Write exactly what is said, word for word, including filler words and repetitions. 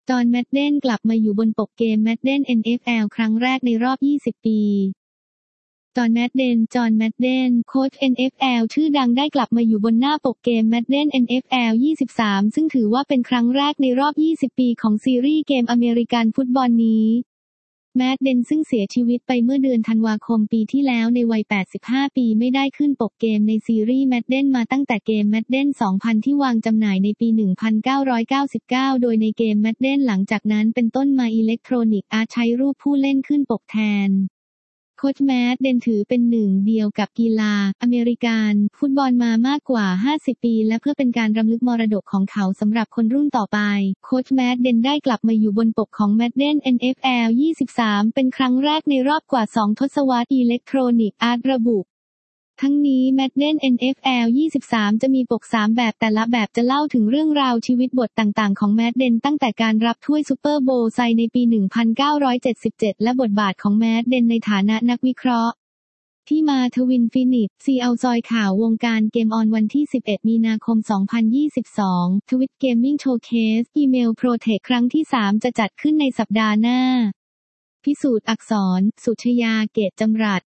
จอห์น แมดเดนกลับมาอยู่บนปกเกม Madden เอ็น เอฟ แอล ครั้งแรกในรอบ ยี่สิบ ปี จอห์น แมดเดน จอห์น แมดเดน โค้ช เอ็น เอฟ แอล ชื่อดังได้กลับมาอยู่บนหน้าปกเกม Madden เอ็น เอฟ แอล ยี่สิบสาม ซึ่งถือว่าเป็นครั้งแรกในรอบ ยี่สิบ ปีของซีรีส์เกมอเมริกันฟุตบอลนี้แมดเดนซึ่งเสียชีวิตไปเมื่อเดือนธันวาคมปีที่แล้วในวัย แปดสิบห้า ปีไม่ได้ขึ้นปกเกมในซีรีส์ Madden มาตั้งแต่เกม Madden สองพัน ที่วางจำหน่ายในปี หนึ่งพันเก้าร้อยเก้าสิบเก้า โดยในเกม Madden หลังจากนั้นเป็นต้นมา Electronic Arts ใช้รูปผู้เล่นขึ้นปกแทนโค้ช แมดเดนถือเป็นหนึ่งเดียวกับกีฬาอเมริกันฟุตบอลมามากกว่า ห้าสิบ ปีและเพื่อเป็นการรำลึกมรดกของเขาสำหรับคนรุ่นต่อไปโค้ช แมดเดนได้กลับมาอยู่บนปกของ Madden เอ็น เอฟ แอล ยี่สิบสาม เป็นครั้งแรกในรอบกว่า สอง ทศวรรษ Electronic Arts ระบุทั้งนี้ Madden เอ็น เอฟ แอล ยี่สิบสาม จะมีปก สาม แบบแต่ละแบบจะเล่าถึงเรื่องราวชีวิตบทต่างๆของ Madden ตั้งแต่การรับถ้วยซูเปอร์โบว์ไซในปี หนึ่งพันเก้าร้อยเจ็ดสิบเจ็ด และบทบาทของ Madden ในฐานะนักวิเคราะห์ที่มาทวินฟินิกซ์ ซี แอล ซอยข่าววงการเกมออนวันที่ สิบเอ็ด มีนาคม สองพันยี่สิบสอง ทวิตเกมมิ่งโชว์เคส อีเมลโปรเทคครั้งที่ สาม จะจัดขึ้นในสัปดาห์หน้าพิสูจน์อักษร สุชยา เกตจำรัด